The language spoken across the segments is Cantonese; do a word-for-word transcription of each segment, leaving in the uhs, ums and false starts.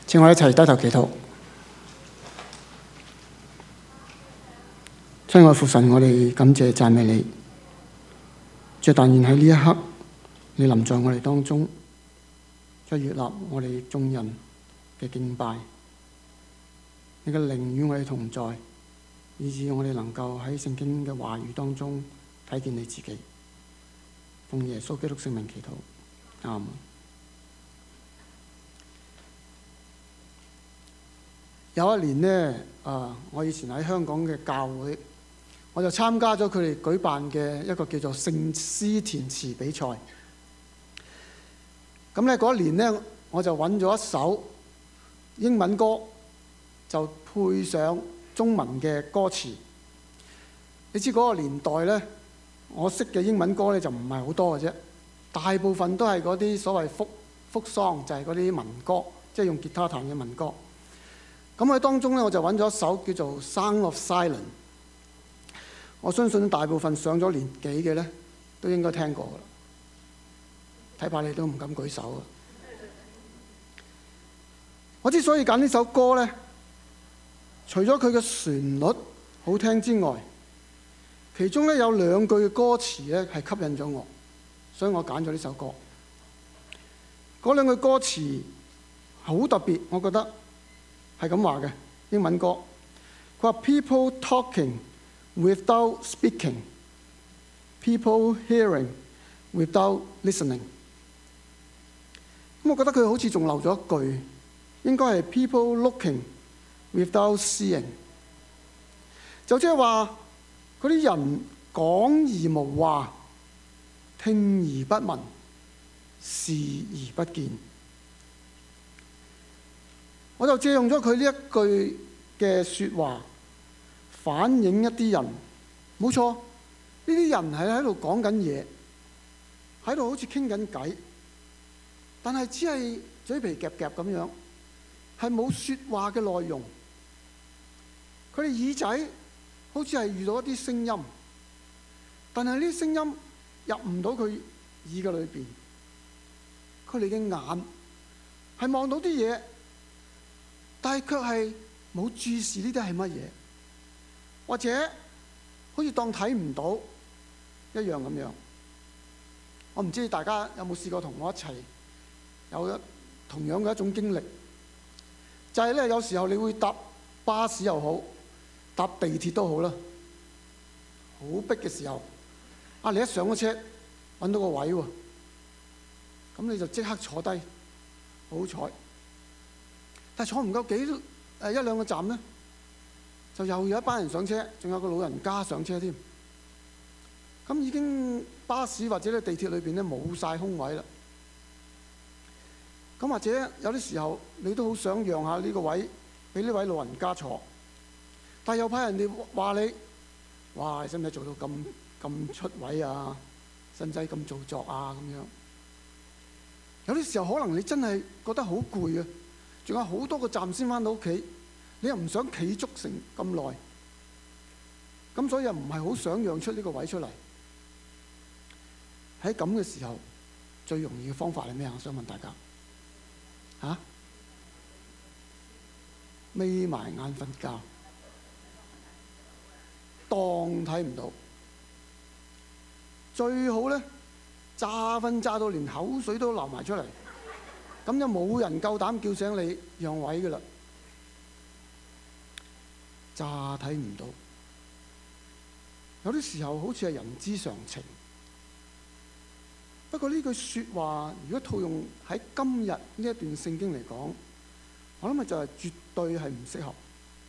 請我哋一齊低頭祈禱。親愛父神，我哋感謝讚美你。主，但願喺呢一刻，你臨在我哋當中，再悅納我哋眾人嘅敬拜。你嘅靈與我哋同在，以致我哋能夠喺聖經嘅話語當中睇見你自己。奉耶穌基督聖名祈禱，阿們。有一年呢，啊，我以前喺香港嘅教會，我就參加咗佢哋舉辦嘅一個叫做聖詩填詞比賽。咁咧嗰一年呢，我就揾咗一首英文歌，就配上中文嘅歌詞。你知嗰個年代呢，我識嘅英文歌呢就唔係好多嘅啫，大部分都係嗰啲所謂 folk folk song，就係嗰啲民歌，即係用吉他彈嘅民歌。咁喺當中咧，我就揾咗一首叫做《Sound of Silence》。我相信大部分上咗年紀嘅咧，都應該聽過噶啦。睇怕你都唔敢舉手啊！我之所以揀呢首歌咧，除咗佢嘅旋律好聽之外，其中咧有兩句嘅歌詞咧係吸引咗我，所以我揀咗呢首歌。嗰兩句歌詞好特別，我覺得。係咁話嘅英文歌，佢話 People talking without speaking, people hearing without listening。咁我覺得佢好似仲漏咗一句，應該係 People looking without seeing。就即係話嗰啲人講而無話，聽而不聞，視而不見。我就借用咗佢呢一句嘅説話，反映一啲人，冇錯，呢啲人係喺度講緊嘢，喺度好似傾緊偈，但係只係嘴皮夾夾咁樣，係冇説話嘅內容。佢哋耳仔好似係遇到一啲聲音，但係呢啲聲音入唔到佢耳嘅裏邊。佢哋嘅眼係望到啲嘢，但係卻係冇注視呢啲係乜嘢，或者好似當睇唔到一樣咁樣。我唔知大家有冇試過同我一齊有一同樣嘅一種經歷，就係咧有時候你會搭巴士又好，搭地鐵都好啦，好逼嘅時候，啊你一上咗車揾到個位喎，咁你就即刻坐低，好彩。但係坐唔夠幾誒一兩個站咧，就又有一班人上車，仲有個老人家上車添。咁已經巴士或者咧地鐵裏邊咧冇晒空位啦。咁或者有啲時候你都好想讓下呢個位俾呢位老人家坐，但係又怕人哋話你，哇，使唔使做到咁咁出位啊？使唔使咁做作啊？咁樣有啲時候可能你真係覺得好攰啊！仲有好多個站先返到屋企，你又唔想企足成咁耐，咁所以又唔係好想讓出呢個位出嚟。喺咁嘅時候，最容易嘅方法係咩啊？我想問大家嚇，眯埋眼瞓覺，當睇唔到，最好咧詐瞓詐到連口水都流埋出嚟。咁就冇人夠膽叫醒你讓位㗎啦，詐睇唔到。有啲時候好似係人之常情。不過呢句説話，如果套用喺今日呢一段聖經嚟講，我諗咪就係絕對係唔適合。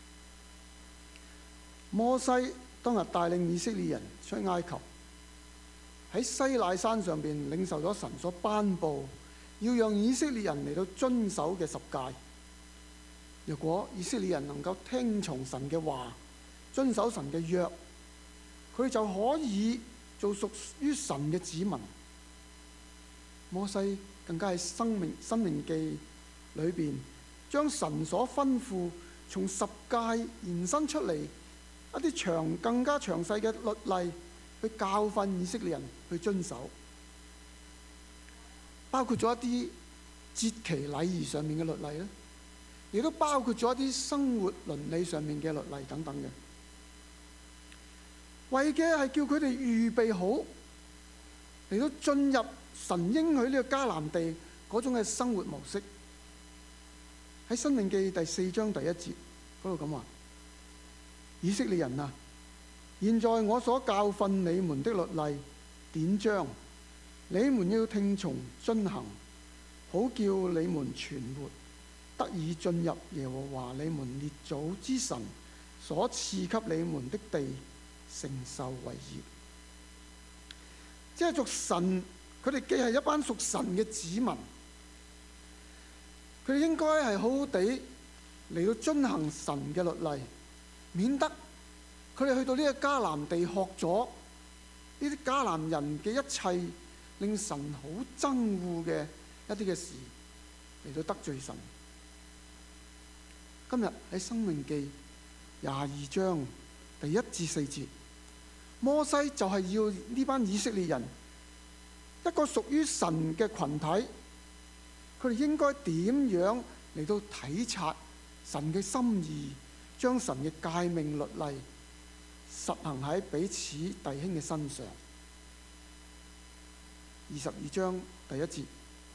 摩西當日帶領以色列人出埃及，喺西奈山上邊領受咗神所頒布，要讓以色列人嚟到遵守嘅十誡。如果以色列人能夠聽從神嘅話，遵守神嘅約，佢就可以做屬於神嘅子民。摩西更加喺生命申命記裏邊，將神所吩咐從十誡延伸出嚟一啲長更加詳細嘅律例，去教訓以色列人去遵守。包括咗一啲節期禮儀上面嘅律例咧， 亦都包括咗一啲生活倫理上面嘅律例等等嘅，為嘅係叫佢哋預備好嚟到進入神應許呢個迦南地嗰種嘅生活模式。喺申命記第四章第一節嗰度咁話：以色列人啊，現在我所教訓你們的律例典章，你們要聽從遵行，好叫你們存活，得以進入耶和華你們列祖之神所賜給你們的地，承受為業。即係屬神，佢哋既係一班屬神嘅子民，佢哋應該係好好地嚟到遵行神嘅律例，免得佢哋去到呢個迦南地學咗呢啲迦南人嘅一切令神好憎惡嘅一啲嘅事，嚟到得罪神。今日喺申命記廿二章第一至四節，摩西就係要呢班以色列人一個屬於神嘅群體，佢哋應該點樣嚟到體察神嘅心意，將神嘅誡命律例實行喺彼此弟兄嘅身上。二十二章第一節：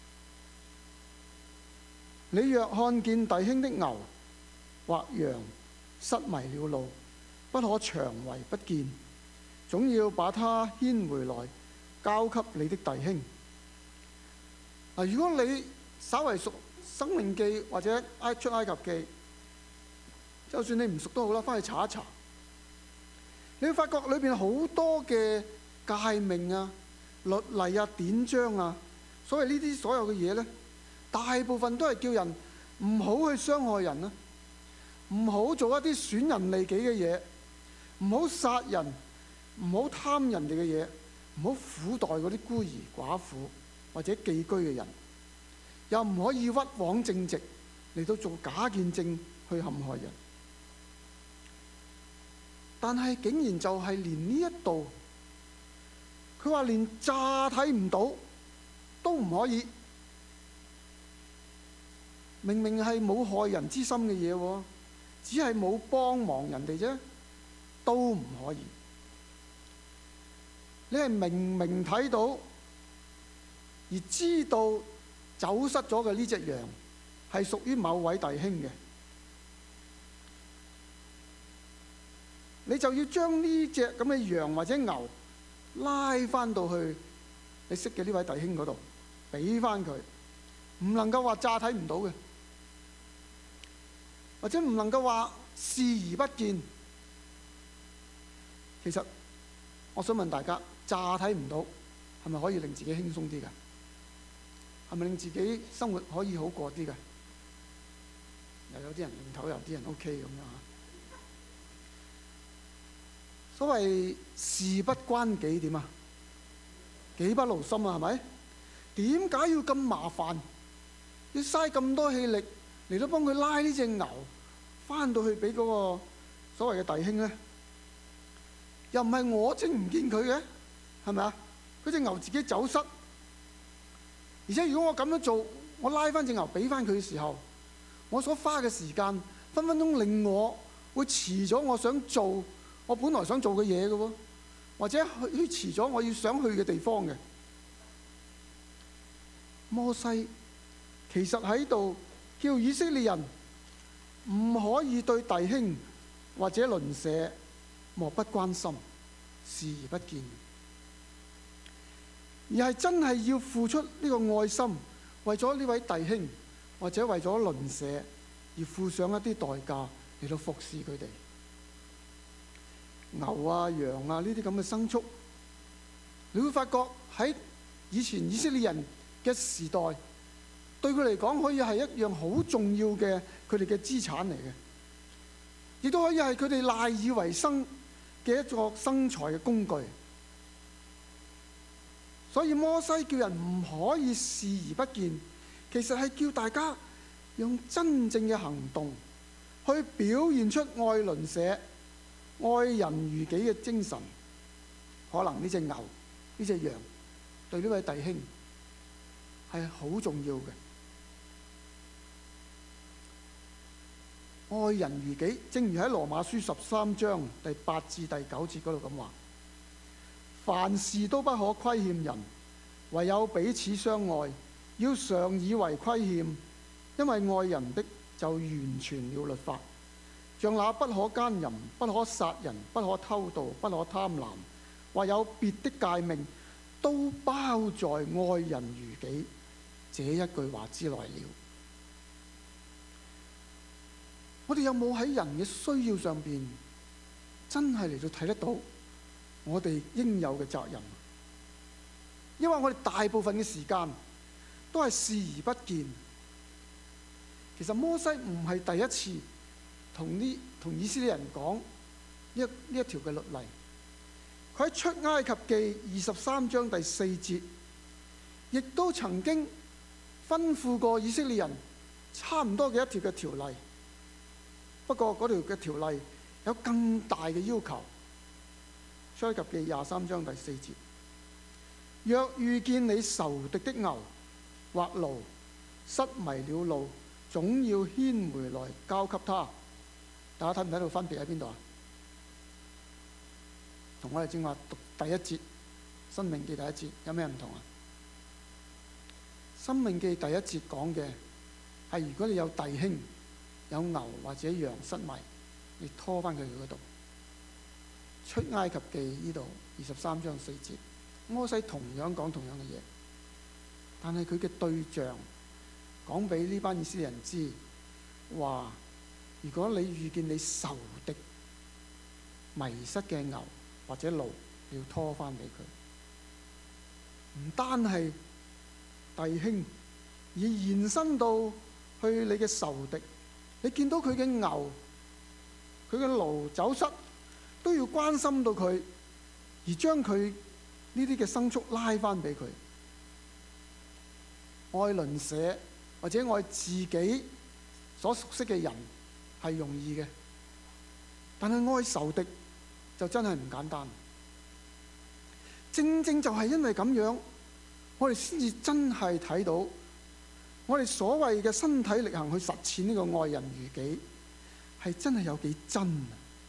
你若看見弟兄的牛或羊失迷了路，不可長為不見，總要把它牽回來，交給你的弟兄。嗱，如果你稍為熟申命記或者出埃及記，就算你唔熟都好啦，翻去查一查，你會發覺裏邊好多嘅誡命啊、律例啊、典章啊，所謂呢啲所有嘅嘢呢，大部分都係叫人唔好去傷害人啊，唔好做一啲損人利己嘅嘢，唔好殺人，唔好貪人哋嘅嘢，唔好苦待嗰啲孤兒寡婦或者寄居嘅人，又唔可以屈枉正直嚟到做假見證去陷害人。但係竟然就係連呢一度，佢話連詐睇唔到都唔可以，明明係冇害人之心嘅嘢喎，只係冇幫忙人哋啫，都唔可以。你係明明睇到而知道走失咗嘅呢隻羊係屬於某位弟兄嘅，你就要將呢隻咁嘅羊或者牛拉翻到去你識嘅呢位弟兄嗰度，俾翻佢，唔能夠話詐睇唔到嘅，或者唔能夠話視而不見。其實我想問大家，詐睇唔到係咪可以令自己輕鬆啲㗎？係咪令自己生活可以好過啲㗎？又有啲人認頭，有啲人 OK 咁樣嚇。所謂事不關己點啊？己不勞心啊，係咪？點解要咁麻煩？要嘥咁多氣力嚟到幫佢拉呢隻牛翻到去俾嗰個所謂嘅弟兄咧？又唔係我整唔見佢嘅，係咪啊？嗰隻牛自己走失，而且如果我咁樣做，我拉翻隻牛俾翻佢嘅時候，我所花嘅時間分分鐘令我會遲咗我想做我本來想做嘅嘢嘅喎，或者去遲咗我要想去嘅地方嘅。摩西其實喺度叫以色列人唔可以對弟兄或者鄰舍漠不關心、視而不見，而係真係要付出呢個愛心，為咗呢位弟兄或者為咗鄰舍而付上一啲代價嚟到服侍佢哋。牛啊、羊啊呢啲咁嘅牲畜，你會發覺喺以前以色列人嘅時代，對佢嚟講可以係一樣好重要嘅佢哋嘅資產嚟嘅，亦都可以係佢哋賴以為生嘅一個生財嘅工具。所以摩西叫人唔可以視而不見，其實係叫大家用真正嘅行動去表現出愛鄰舍、愛人如己嘅精神。可能呢隻牛、呢隻羊對呢位弟兄係好重要嘅。 愛人如己，正如喺羅馬書十三章第八至第九節嗰度咁話：凡事都不可虧欠人，唯有彼此相愛，要常以為虧欠，因為愛人的就完全了律法。像那不可奸淫、不可殺人、不可偷盜、不可貪婪，或有別的誡命，都包在愛人如己這一句話之內了。我哋有冇喺人嘅需要上邊真係嚟到睇得到我哋應有嘅責任？因為我哋大部分嘅時間都係視而不見。其實摩西唔係第一次同呢同以色列人講呢呢一條嘅律例。佢喺出埃及記二十三章第四節，亦都曾經吩咐過以色列人差唔多嘅一條嘅條例。不過嗰條嘅條例有更大嘅要求。出埃及記廿三章第四節：若遇見你仇敵的牛或驢失迷了路，總要牽回來交給他。大家睇唔睇到分別喺邊度啊？同我哋正話讀第一節《申命記》第一節有咩唔同啊？《申命記》第一節講嘅係如果你有弟兄有牛或者羊失迷，你拖翻佢去嗰度。出埃及記呢度二十三章四節，摩西同樣講同樣嘅嘢，但係佢嘅對象講俾呢班以色列人知，話如果你遇見你仇敵迷失嘅牛或者驢，你要拖翻俾佢。唔單係弟兄，而延伸到去你嘅仇敵。你見到佢嘅牛、佢嘅驢走失，都要關心到佢，而將佢呢啲嘅牲畜拉翻俾佢。愛鄰舍或者愛自己所熟悉嘅人係容易嘅，但係愛仇敵就真係唔簡單。正正就係因為咁樣，我哋先至真係睇到我哋所謂嘅身體力行去實踐呢個愛人如己，係真係有幾真啊？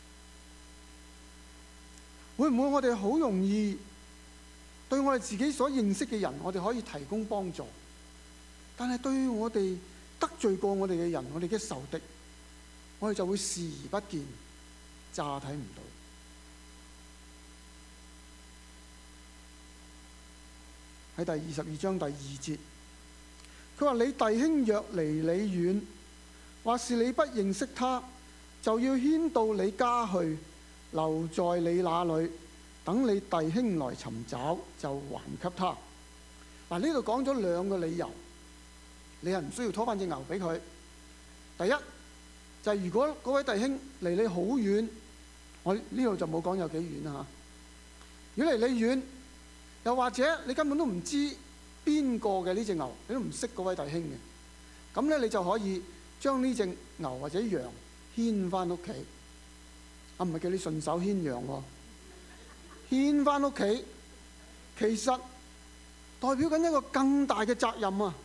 會唔會我哋好容易對我哋自己所認識嘅人，我哋可以提供幫助，但係對我哋得罪過我哋嘅人，我哋嘅仇敵，我哋就會視而不見，詐睇唔到。喺第二十二章第二節，佢話：你弟兄若離你遠，或是你不認識他，就要牽到你家去，留在你那裡，等你弟兄來尋找，就還給他。嗱，呢度講咗兩個理由，你係唔需要拖翻隻牛俾佢。第一就係、是、如果嗰位弟兄離你好遠，我呢度就冇講有幾遠啦嚇。如果離你遠，又或者你根本都唔知邊個嘅呢隻牛，你都唔識嗰位弟兄嘅，咁咧你就可以將呢隻牛或者羊牽翻屋企。啊，唔係叫你順手牽羊喎，牽翻屋企，其實代表緊一個更大嘅責任啊！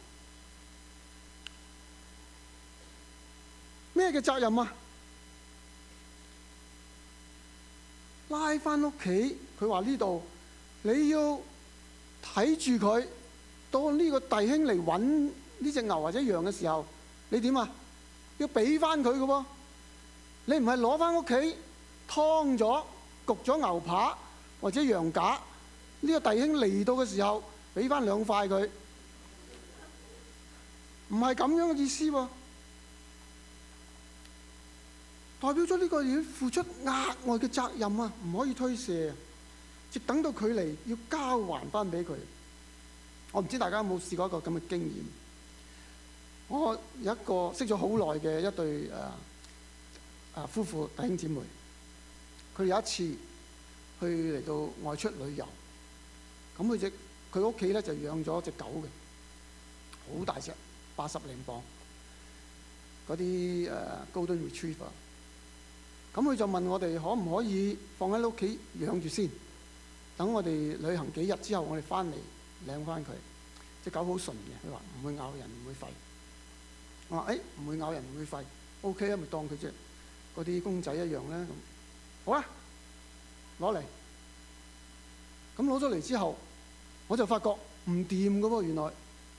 咩嘅責任啊？拉翻屋企，佢話呢度你要睇住佢，當呢個弟兄嚟揾呢隻牛或者羊嘅時候，你點啊？要俾翻佢嘅喎，你唔係攞翻屋企劏咗焗咗牛扒或者羊架，呢個弟兄嚟到嘅時候俾翻兩塊佢，唔係咁樣嘅意思喎。代表咗呢個要付出額外嘅責任啊，唔可以推卸，直等到佢嚟要交還翻俾佢。我唔知大家有冇試過一個咁嘅經驗。我有一個識咗好耐嘅一對誒誒夫婦弟兄姊妹，佢有一次去嚟到外出旅遊，咁佢隻佢屋企咧就養咗隻狗嘅，好大隻，八十零磅，嗰啲誒 Golden Retriever。咁佢就問我哋可唔可以放喺屋企養住先，等我哋旅行幾日之後，我哋翻嚟領翻佢。隻狗好純嘅，佢話唔會咬人，唔會吠。我話誒唔會咬人，唔會吠， OK 啊，咪當佢隻嗰啲公仔一樣咧。咁好啊，攞嚟。咁攞咗嚟之後，我就發覺唔掂㗎喎。原來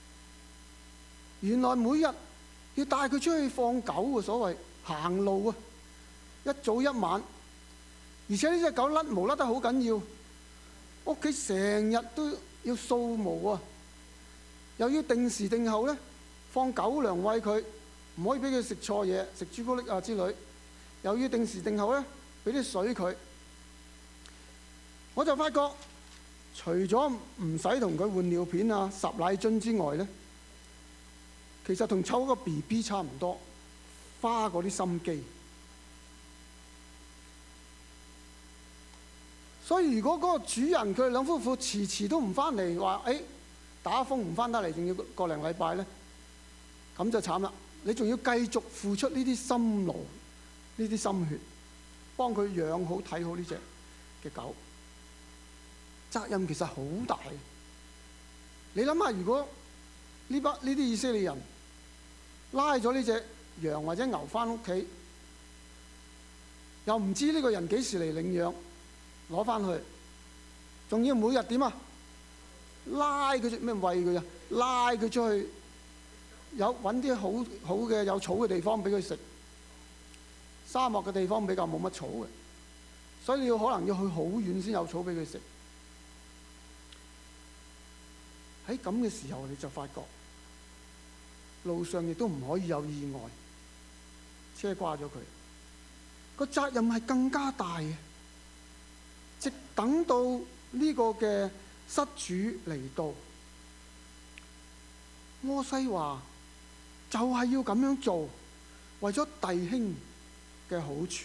原來每日要帶佢出去放狗嘅，所謂行路啊，一早一晚。而且呢隻狗甩毛甩得好緊要，屋企成日都要掃毛啊，又要定時定候咧放狗糧餵佢，唔可以俾佢食錯嘢，食朱古力啊之類，又要定時定候咧俾啲水佢。我就發覺，除咗唔使同佢換尿片啊、十奶樽之外咧，其實同湊個 B B 差唔多，花嗰啲心機。所以如果嗰個主人佢哋兩夫婦遲遲都唔翻嚟，話誒打風唔翻得嚟，仲要個零禮拜咧，咁就慘啦！你仲要繼續付出呢啲心勞、呢啲心血，幫佢養好、睇好呢隻嘅狗，責任其實好大。你諗下，如果呢班呢啲以色列人拉咗呢隻羊或者牛翻屋企，又唔知呢個人幾時嚟領養，攞翻去，仲要每日點啊？拉佢出咩餵佢啊？拉佢出去，有揾啲好好嘅有草嘅地方俾佢食。沙漠嘅地方比較冇乜草嘅，所以你要可能要去好遠先有草俾佢食。喺咁嘅時候，你就發覺路上亦都唔可以有意外，車掛咗佢，個責任係更加大嘅。直等到呢個嘅失主嚟到，摩西話就係要咁樣做，為咗弟兄嘅好處。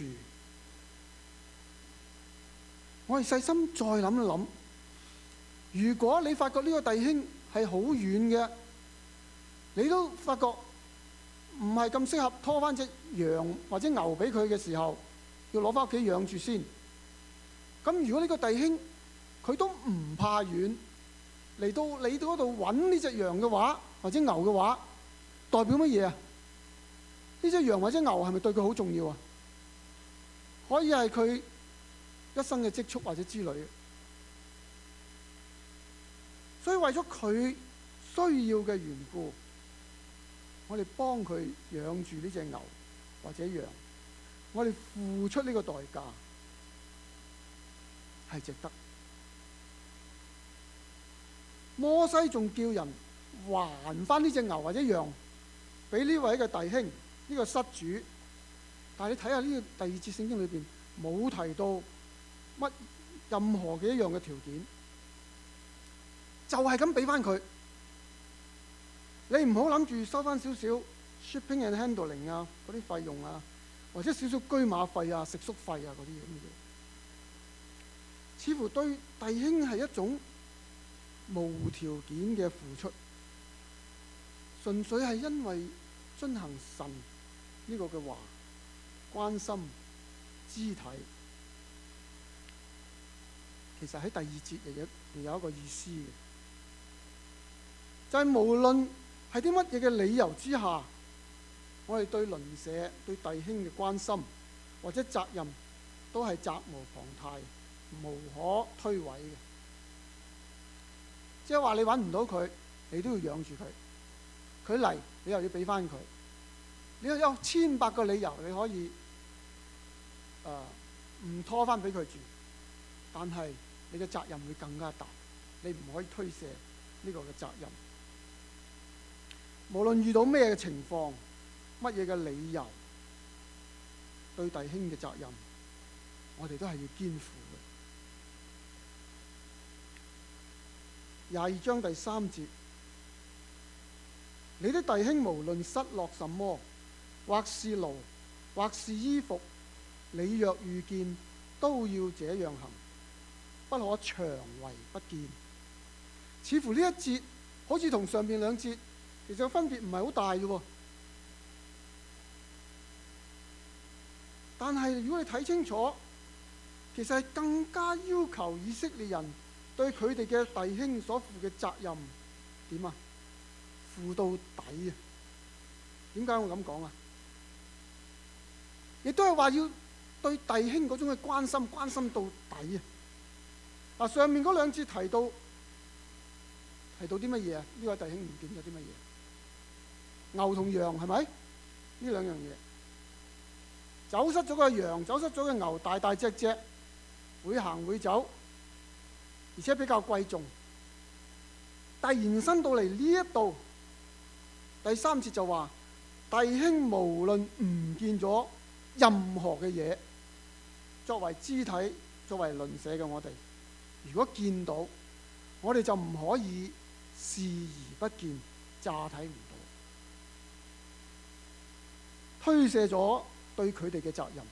我哋細心再諗一諗，如果你發覺呢個弟兄係好遠嘅，你都發覺唔係咁適合拖翻隻羊或者牛俾佢嘅時候，要攞翻屋企養住先。咁如果呢個弟兄佢都唔怕遠，嚟到你嗰度揾呢隻羊嘅話，或者牛嘅話，代表乜嘢啊？呢隻羊或者牛係咪對佢好重要啊？可以係佢一生嘅積蓄或者之類。所以為咗佢需要嘅緣故，我哋幫佢養住呢隻牛或者羊，我哋付出呢個代價係值得。摩西仲叫人還翻呢隻牛或者羊俾呢位嘅弟兄，呢、這個失主。但係你睇下呢個第二節聖經裏邊冇提到乜任何嘅一樣嘅條件，就係咁俾翻佢。你唔好諗住收翻少少 shipping and handling 啊嗰啲費用啊，或者少少車馬費啊、食宿費啊嗰啲咁嘅嘢。似乎對弟兄係一種無條件嘅付出，純粹係因為遵行神呢個嘅話，關心肢體。其實喺第二節亦有亦有一個意思嘅，就係、是、無論係啲乜嘢嘅理由之下，我哋對鄰舍、對弟兄嘅關心或者責任都係責無旁貸、無可推諉嘅。即係話你揾唔到佢，你都要養住佢。佢嚟，你又要俾翻佢。你有千百個理由，你可以誒唔拖翻俾佢住，但係你嘅責任會更加大。你唔可以推卸呢個嘅責任。無論遇到咩嘅情況，乜嘢嘅理由，對弟兄嘅責任，我哋都係要肩負嘅。廿二章第三節，你的弟兄無論失落什麼，或是驢，或是衣服，你若遇見，都要這樣行，不可長為不見。似乎呢一節好似同上面兩節其實分別唔係好大嘅喎。但係如果你睇清楚，其實係更加要求以色列人對佢哋嘅弟兄所負嘅責任點啊？負到底啊！點解我咁講啊？ 亦都係話要對弟兄嗰種嘅關心，關心到底啊！嗱，上面嗰兩節提到提到啲乜嘢啊？呢位弟兄唔見咗啲乜嘢？牛同羊係咪？呢兩樣嘢，走失咗嘅羊，走失咗嘅牛，大大隻隻，會行會走，而且比較貴重。但係延伸到嚟呢一度，第三節就話弟兄無論唔見咗任何嘅嘢，作為肢體、作為鄰舍嘅我哋，如果見到，我哋就唔可以視而不見，詐睇唔到，推卸咗對佢哋嘅責任。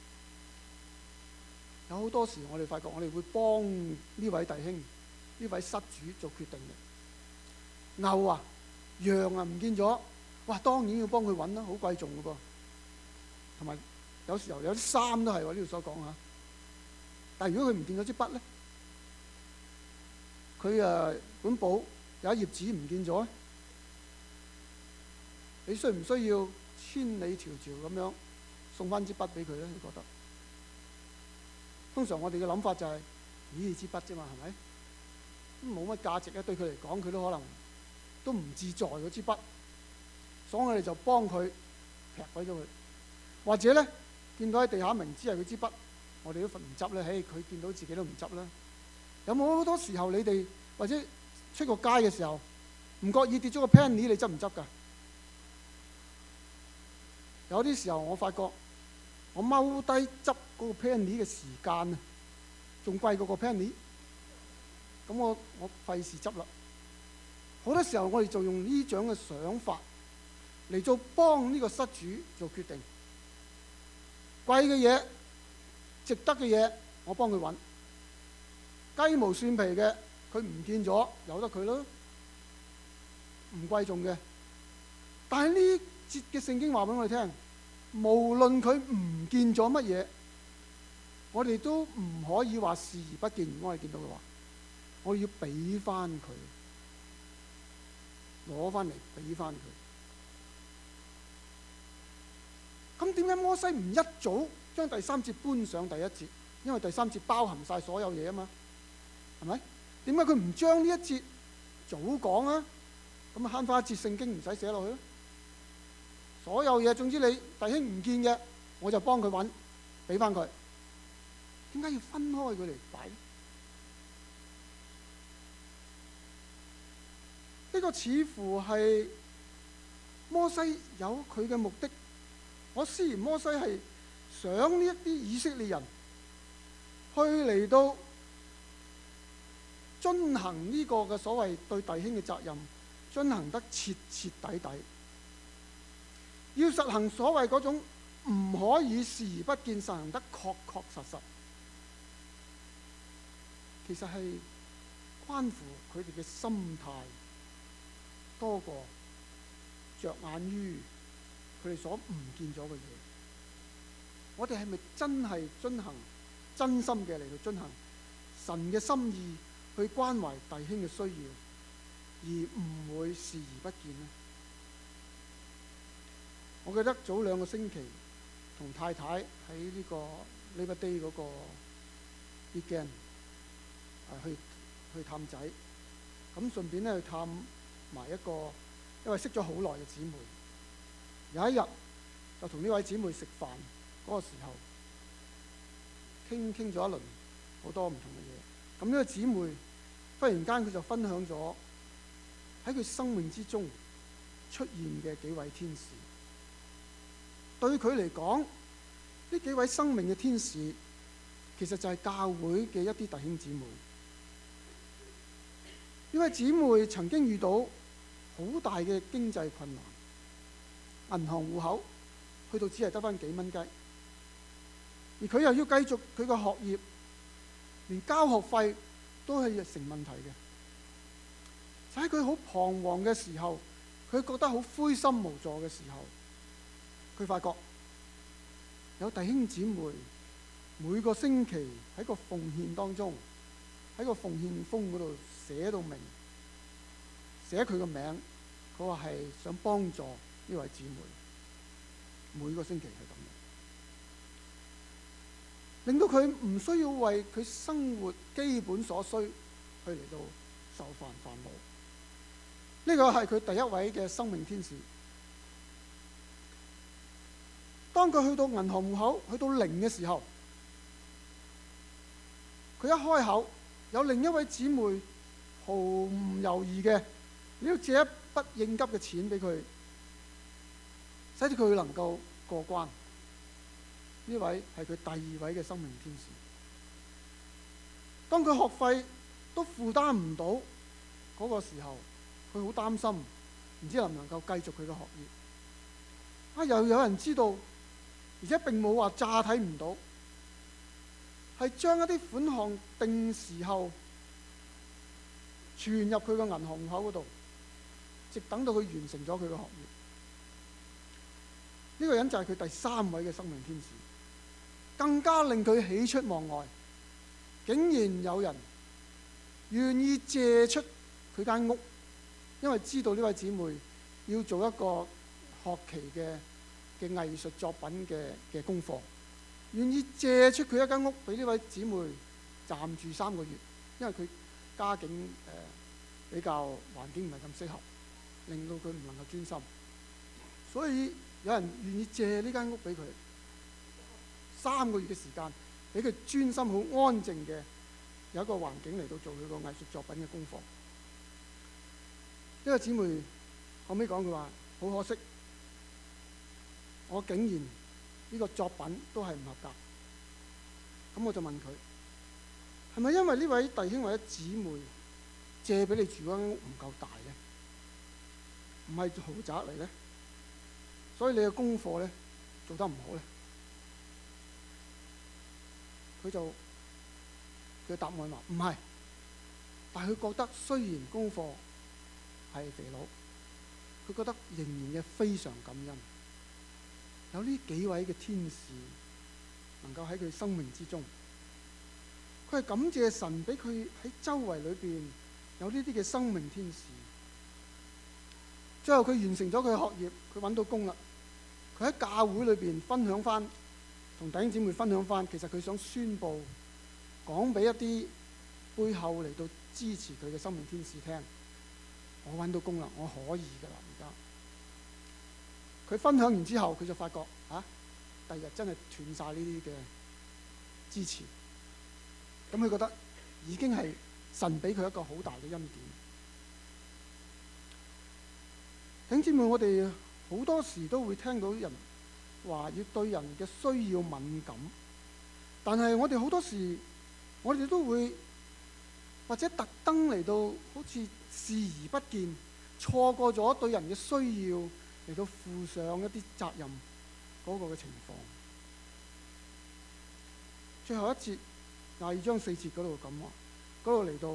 有好多時我哋發覺我哋會幫呢位弟兄、呢位失主做決定嘅。牛啊、羊啊唔見咗，哇！當然要幫佢揾啦，好貴重嘅噃。同埋有時候有啲衫都係喎，呢度所講嚇。但係如果佢唔見咗支筆咧，佢誒本簿有一頁紙唔見咗，你需唔需要千里迢迢咁樣送翻支筆俾佢咧？你覺得？通常我哋嘅諗法就係、是：咦，支筆啫嘛，係咪？冇乜價值咧，對佢嚟講，佢都可能都唔自在嗰支筆，所以我哋就幫佢劈鬼咗佢。或者咧，見到喺地下明知係佢支筆，我哋都唔執咧。嘿，佢見到自己都唔執啦。有冇好多時候你哋或者出個街嘅時候，唔覺意跌咗個 penny，你執唔執㗎？有啲時候我發覺，我踎低執嗰個 penny 嘅時間啊，仲貴過個 penny。咁我我費事執啦。好多時候我哋就用呢種嘅想法嚟做幫呢個失主做決定。貴嘅嘢、值得嘅嘢，我幫佢揾。雞毛蒜皮嘅，佢唔見咗，由得佢咯，唔貴重嘅。但係呢節嘅聖經話俾我哋聽，無論佢唔見咗乜嘢，我哋都唔可以話視而不見。如果我哋見到嘅話，我要俾翻佢，攞翻嚟俾翻佢。咁點解摩西唔一早將第三節搬上第一節？因為第三節包含晒所有嘢啊嘛，係咪？點解佢唔將呢一節早講啊？咁啊慳翻一節聖經唔使寫落去咯。所有嘢，總之你弟兄唔見嘅，我就幫佢揾，俾翻佢。點解要分開佢嚟擺？呢個似乎係摩西有佢嘅目的。我思疑摩西係想呢一啲以色列人去嚟到遵行呢個嘅所謂對弟兄嘅責任，遵行得徹徹底底，要實行所謂嗰種唔可以視而不見，實行得確確實實。其實係關乎佢哋嘅心態多過着眼於佢哋所唔見咗嘅嘢。我哋係咪真係遵行真心嘅嚟到遵行神嘅心意，去關懷弟兄嘅需要，而唔會視而不見呢？我記得早兩個星期同太太喺呢個 Labor Day 嗰個 weekend 去去探仔，咁順便咧去探埋一個因為識咗好耐嘅姊妹。有一日就同呢位姊妹食飯嗰個時候，傾傾咗一輪好多唔同嘅嘢。咁呢個姊妹忽然間佢就分享咗喺佢生命之中出現嘅幾位天使。對佢嚟講，呢幾位生命嘅天使其實就係教會嘅一啲弟兄姊妹。呢位姊妹曾經遇到好大嘅經濟困難，銀行戶口去到只係得返幾蚊雞，而佢又要繼續佢個學業，連交學費都係成問題嘅。喺佢好彷徨嘅時候，佢覺得好灰心無助嘅時候，佢發覺有弟兄姊妹每個星期喺個奉獻當中，喺個奉獻封嗰度寫到明，寫佢個名，佢話係想幫助呢位姊妹，每個星期係咁樣。 令到佢唔需要為佢生活基本所需去嚟到受煩煩惱。呢個係佢第一位嘅生命天使。當佢去到銀行戶口，去到零嘅時候，佢一開口，有另一位姊妹毫唔猶豫嘅，你要借一筆應急嘅錢俾佢，使至佢能夠過關。呢位係佢第二位嘅生命天使。當佢學費都負擔唔到嗰個時候，佢好擔心，唔知能唔能夠繼續佢嘅學業。啊，又有人知道，而且並冇話詐睇唔到，係將一啲款項定時候存入佢個銀行戶口嗰度，直等到佢完成咗佢嘅學業。呢個人就係佢第三位嘅生命天使。更加令佢喜出望外，竟然有人願意借出佢間屋，因為知道呢位姊妹要做一個學期嘅嘅藝術作品嘅嘅功課，願意借出佢一間屋俾呢位姊妹暫住三個月，因為佢家境誒、呃、比較環境唔係咁適合，令到佢唔能夠專心，所以有人願意借呢間屋俾佢。三個月嘅時間，俾佢專心好安靜嘅有一個環境嚟到做佢個藝術作品嘅功課。呢個姊妹後尾講佢話：好可惜，我竟然呢個作品都係唔合格。咁我就問佢：係咪因為呢位弟兄或者姊妹借俾你住嗰間屋唔夠大咧？唔係豪宅嚟咧，所以你嘅功課咧做得唔好咧？佢就佢答案話唔係，但係佢覺得雖然功課係肥佬，佢覺得仍然嘅非常感恩，有呢幾位嘅天使能夠喺佢生命之中，佢係感謝神俾佢喺周圍裏邊有呢啲嘅生命天使。最後佢完成咗佢嘅學業，佢揾到工啦。佢喺教會裏邊分享翻。同弟兄姊妹分享翻，其實佢想宣佈講俾一啲背後嚟到支持佢嘅生命天使聽，我揾到工啦，我可以㗎啦。而家佢分享完之後，佢就發覺啊，第日真係斷晒呢啲嘅支持。咁佢覺得已經係神俾佢一個好大嘅恩典。弟兄姊妹，我哋好多時都會聽到人話要對人嘅需要敏感，但係我哋好多時，我哋都會或者特登嚟到好似視而不見，錯過咗對人嘅需要嚟到負上一啲責任嗰個嘅情況。最後一節廿二章四節嗰度咁話，嗰度嚟到、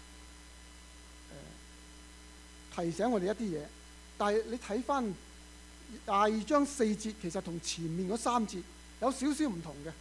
呃、提醒我哋一啲嘢，但係你睇翻。廿二章四節其實同前面嗰三節有少少唔同嘅。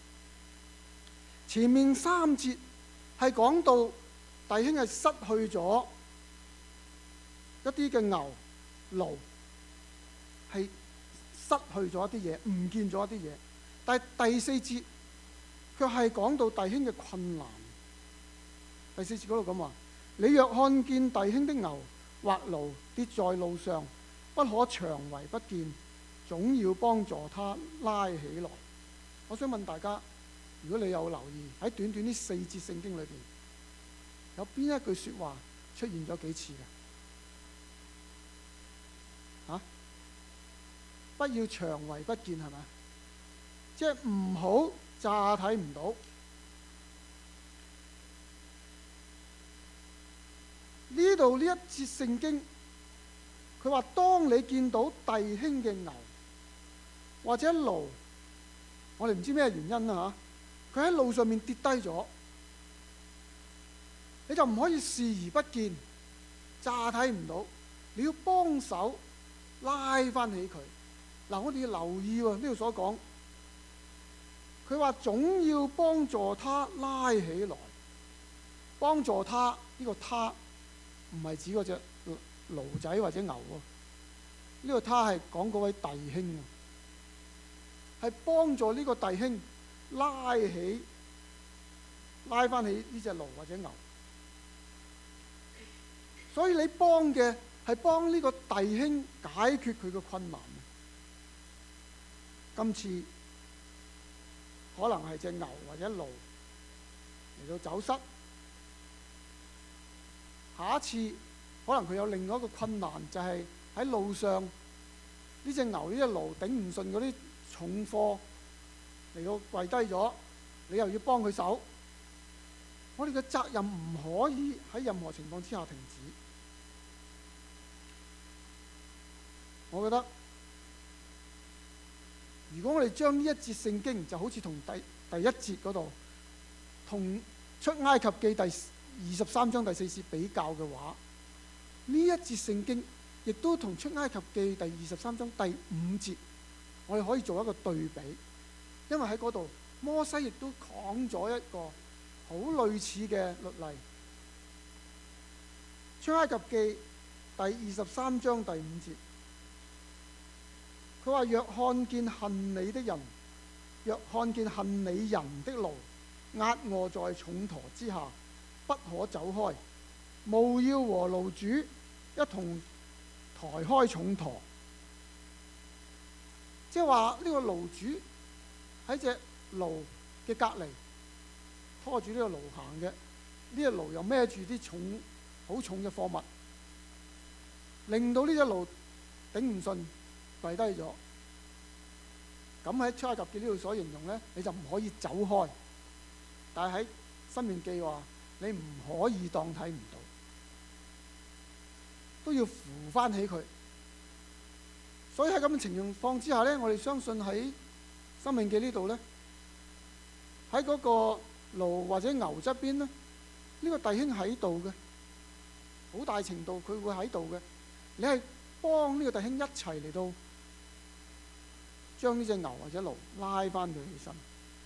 前面三節係講到弟兄係失去咗一啲嘅牛驢，係失去咗一啲嘢，唔見咗一啲嘢。但係第四節卻係講到弟兄嘅困難。第四節嗰度咁話：你若看見弟兄的牛或驢跌在路上，不可長為不見，總要幫助他拉起來。我想問大家，如果你有留意喺短短呢四節聖經裏邊，有邊一句說話出現咗幾次嘅？嚇、啊？不要長為不見係咪？即係唔好詐睇唔到。呢度呢一節聖經。佢話：當你見到弟兄嘅牛或者驢，我哋唔知咩原因啦嚇，佢喺路上面跌低咗，你就唔可以視而不見，詐睇唔到，你要幫手拉翻起佢。嗱，我哋要留意喎，呢度所講，佢話總要幫助他拉起來，幫助他呢個他唔係指嗰隻驢仔或者牛喎，呢、這個他係講嗰位弟兄，係幫助呢個弟兄拉起拉翻起呢隻驢或者牛。所以你幫嘅係幫呢個弟兄解決佢嘅困難。今次可能係隻牛或者驢嚟到走失，下一次可能佢有另外一個困難，就係喺路上呢隻牛呢隻驢頂唔順嗰啲重貨嚟到跪低咗，你又要幫佢手。我哋嘅責任唔可以喺任何情況之下停止。我覺得如果我哋將呢一節聖經就好似同第第一節嗰度同出埃及記第二十三章第四節比較嘅話，呢一節聖經亦都同出埃及記第二十三章第五節我哋可以做一個對比，因為喺嗰度摩西亦都講咗一個好類似嘅律例。出埃及記第二十三章第五節，佢話：若看見恨你的人，若看見恨你人的驢壓臥在重馱之下，不可走開，務要和驢主一同抬開重馱。即係話呢個驢主喺隻驢嘅隔離拖住呢個驢行嘅，呢隻驢又孭住啲重好重嘅貨物，令到呢隻驢頂唔順跪低咗。咁喺出埃及記呢度所形容呢，你就唔可以走開。但係喺申命記話，你唔可以當睇唔到，都要扶翻起佢。所以喺咁嘅情況之下呢，我哋相信喺申命記呢度呢，喺嗰個驢或者牛側邊呢，呢個弟兄喺度嘅，好大程度佢會喺度嘅。你係幫呢個弟兄一齊嚟到將呢隻牛或者驢拉翻佢起身。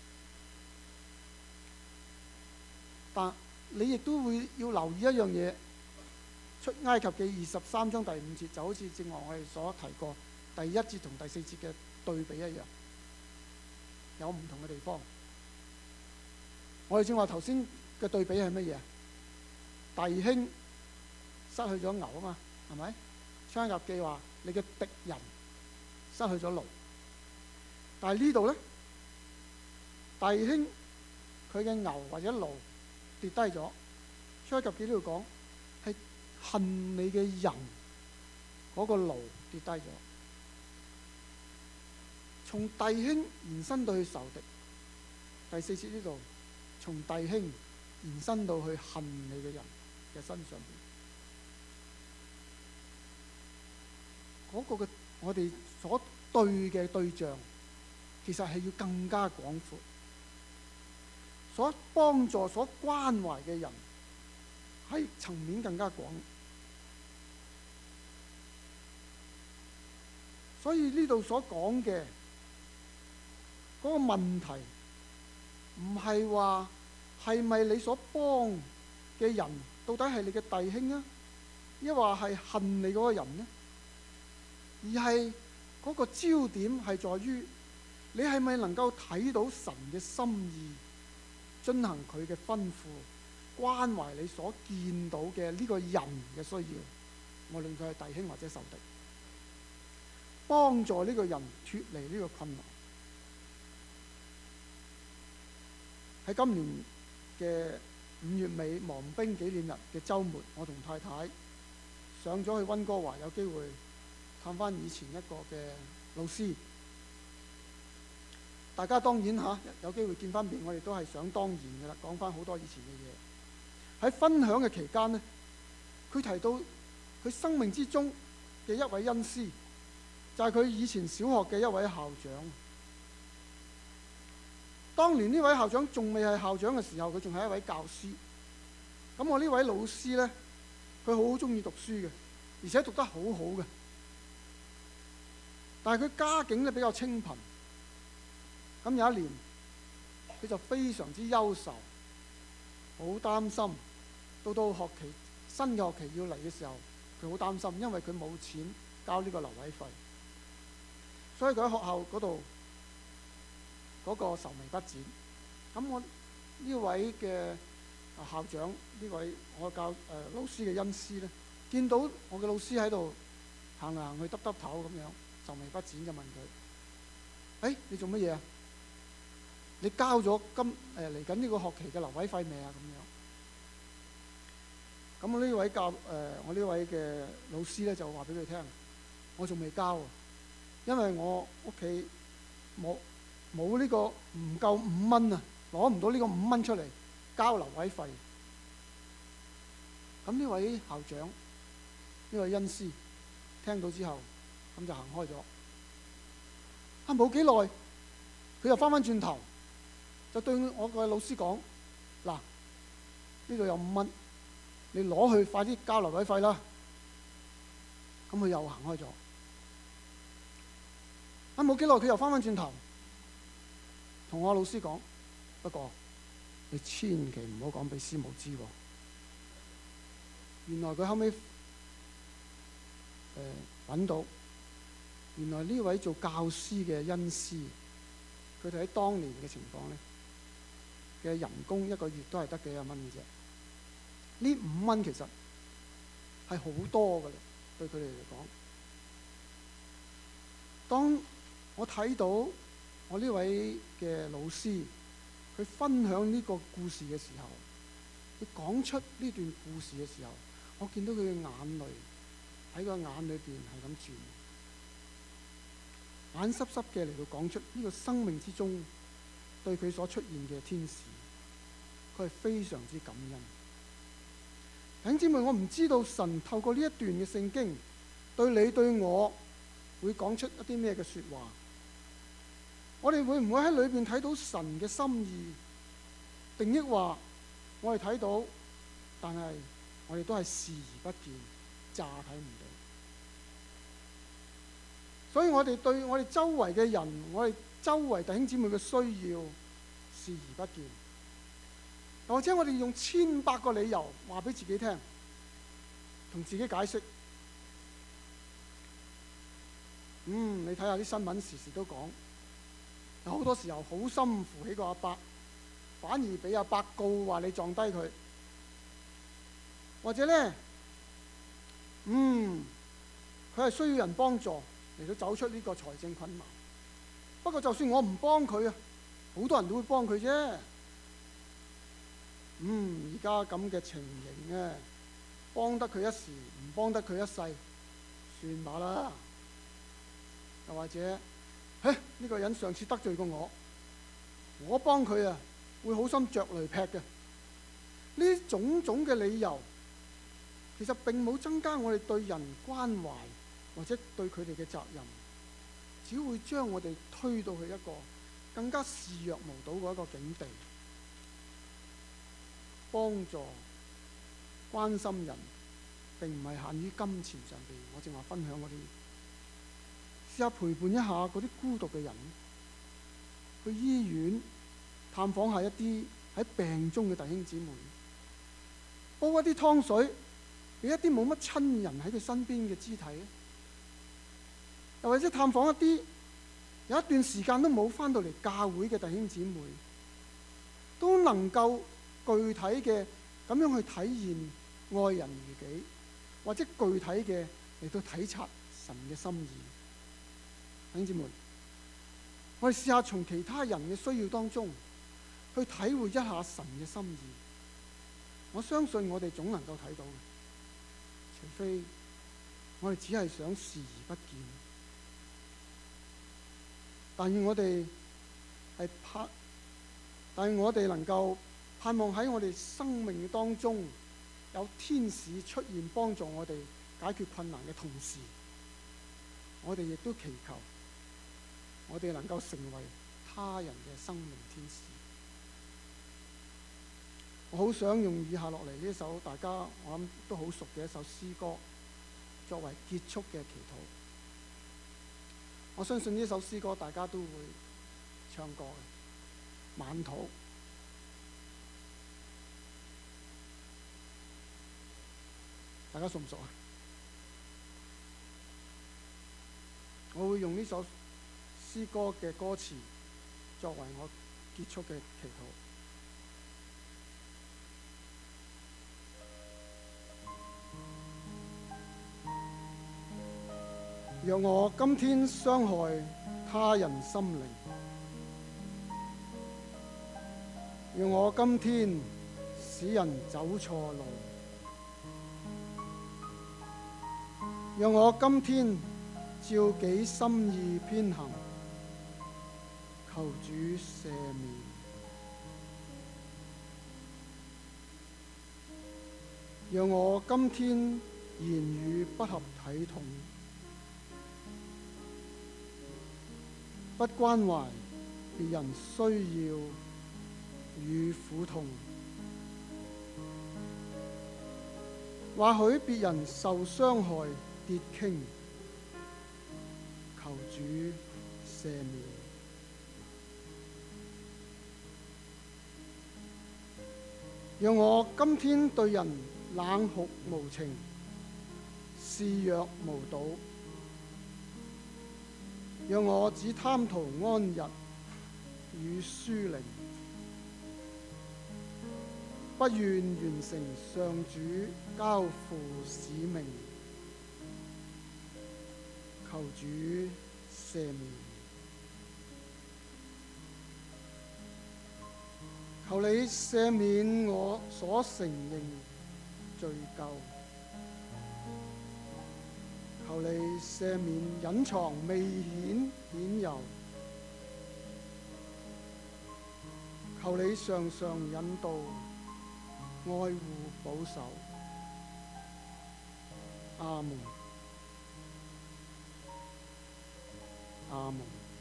但你亦都會要留意一樣嘢，出埃及記二十三章第五節就好似正話我哋所提過第一節同第四節嘅對比一樣，有唔同嘅地方。我哋正話頭先嘅對比係乜嘢？弟兄失去咗牛啊嘛，係咪？出埃及記話你嘅敵人失去咗驢，但係呢度咧，弟兄佢嘅牛或者驢跌低咗。出埃及記呢度講係恨你嘅人嗰個驢跌低咗，從弟兄延伸到去仇敵。第四節呢度從弟兄延伸到去恨你嘅人嘅身上邊，嗰個嘅我哋所對嘅對象其實係要更加廣闊，所幫助、所關懷嘅人係層面更加廣。所以呢度所講嘅嗰個問題，唔係話係咪你所幫嘅人到底係你嘅弟兄啊，抑或係恨你嗰個人呢？而係嗰個焦點係在於你係咪能夠睇到神嘅心意，遵行佢嘅吩咐，關懷你所見到嘅呢個人嘅需要，無論佢係弟兄或者仇敵，幫助呢個人脫離呢個困難。喺今年嘅五月尾亡兵紀念日嘅週末，我同太太上咗去溫哥華，有機會探翻以前一個嘅老師。大家當然嚇有機會見翻面，我哋都係想當然嘅啦，講翻好多以前嘅嘢。喺分享嘅期間呢，佢提到佢生命之中嘅一位恩師，就係佢以前小學嘅一位校長。當年呢位校長仲未係校長嘅時候，佢仲係一位教師。咁我呢位老師呢，佢好中意讀書嘅，而且讀得好好嘅。但係佢家境咧比較清貧。咁有一年，佢就非常之憂愁，好擔心。到到學期新嘅學期要嚟嘅時候，佢好擔心，因為佢冇錢交呢個留位費。所以佢喺學校嗰度嗰個愁眉不展。咁我呢位嘅校長，呢位我教誒、呃、老師嘅恩師咧，見到我嘅老師喺度行嚟行去，耷耷頭咁樣，愁眉不展，就問佢：誒、欸，你做乜嘢啊？你交咗今誒嚟緊呢個學期嘅留位費未啊？咁樣。咁我呢位教誒、呃、我呢位嘅老師咧就話俾佢聽：我仲未交，因為我屋企冇冇呢個唔夠五蚊啊，攞唔到呢個五蚊出嚟交留位費。咁呢位校長，呢位恩師聽到之後，咁就行開咗。啊，冇幾耐，佢又翻返轉頭，就對我個老師講：嗱，呢度有五蚊，你攞去快啲交留位費啦。咁佢又行開咗。啊，冇幾耐，佢又翻返轉頭，同我老師講：不過你千祈唔好講俾師母知喎。原來佢後尾誒揾到，原來呢位做教師嘅恩師，佢哋喺當年嘅情況咧嘅人工一個月都係得幾廿蚊嘅啫。呢五蚊其實係好多㗎啦，對佢哋嚟講。當我睇到我呢位嘅老師，佢分享呢個故事嘅時候，佢講出呢段故事嘅時候，我見到佢嘅眼淚喺個眼裏邊係咁轉，眼濕濕嘅嚟到講出呢個生命之中對佢所出現嘅天使，佢係非常之感恩。弟兄姊妹，我唔知道神透過呢一段嘅聖經對你對我會講出一啲咩嘅説話，我哋會唔會喺裏邊睇到神嘅心意，定抑話我哋睇到，但係我哋都係視而不見，詐睇唔到。所以我哋對我哋周圍嘅人，我哋周圍弟兄姊妹嘅需要視而不見，或者我哋用千百個理由話俾自己聽，同自己解釋。嗯，你睇下啲新聞時時都講，有好多時候好心扶起個阿伯，反而俾阿伯告話你撞低佢。或者咧，嗯，佢係需要人幫助嚟到走出呢個財政困難。不過就算我唔幫佢啊，好多人都會幫佢啫。嗯，而家咁嘅情形咧，幫得佢一時，唔幫得佢一世，算吧啦。又或者，嘿，呢個人上次得罪過我，我幫佢啊，會好心着雷劈嘅。呢種種嘅理由，其實並冇增加我哋對人關懷或者對佢哋嘅責任，只會將我哋推到去一個更加視若無睹嘅一個境地。幫助、關心人並唔係限於金錢上邊，我正話分享嗰啲。試下陪伴一下嗰啲孤獨嘅人，去醫院探訪下一啲喺病中嘅弟兄姊妹，煲一啲湯水俾一啲冇乜親人喺佢身邊嘅肢體，又或者探訪一啲有一段時間都冇返到嚟教會嘅弟兄姊妹，都能夠具體嘅咁樣去體驗愛人如己，或者具體嘅嚟到體察神嘅心意。弟兄姊妹，我哋試下從其他人嘅需要當中去體會一下神嘅心意。我相信我哋總能夠睇到嘅，除非我哋只係想視而不見。但願我哋係盼，但願我哋能夠盼望喺我哋生命當中有天使出現幫助我哋解決困難嘅同時，我哋亦都祈求我哋能夠成為他人嘅生命天使。我好想用以下落嚟呢一首大家我諗都好熟嘅一首詩歌作為結束嘅祈禱。我相信呢首詩歌大家都會唱過嘅，《晚禱》。大家熟唔熟啊？我會用呢首詩歌嘅歌詞作為我結束嘅祈禱。若我今天傷害他人心靈，若我今天使人走錯路，若我今天照己心意偏行，求主赦免。若我今天言語不合體統，不關懷別人需要與苦痛，或許別人受傷害跌傾，求主赦免。讓我今天對人冷酷無情，視若無睹，讓我只貪圖安逸與舒寧，不願完成上主交付使命，求主赦免。求你赦免我所承認罪咎，求你赦免隱藏未顯顯有，求你常常引導愛護保守。阿門，阿門。